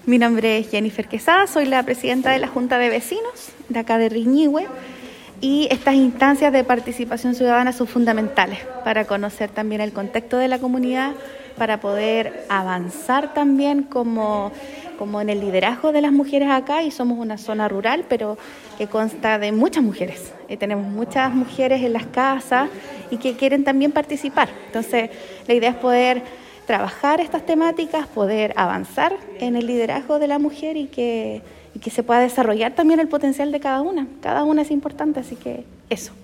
Mi nombre es Jennifer Quesada, soy la presidenta de la Junta de Vecinos de acá de Riñihue y estas instancias de participación ciudadana son fundamentales para conocer también el contexto de la comunidad, para poder avanzar también como en el liderazgo de las mujeres acá, y somos una zona rural pero que consta de muchas mujeres. Tenemos muchas mujeres en las casas y que quieren también participar. Entonces la idea es poder trabajar estas temáticas, poder avanzar en el liderazgo de la mujer y que se pueda desarrollar también el potencial de cada una. Cada una es importante, así que eso.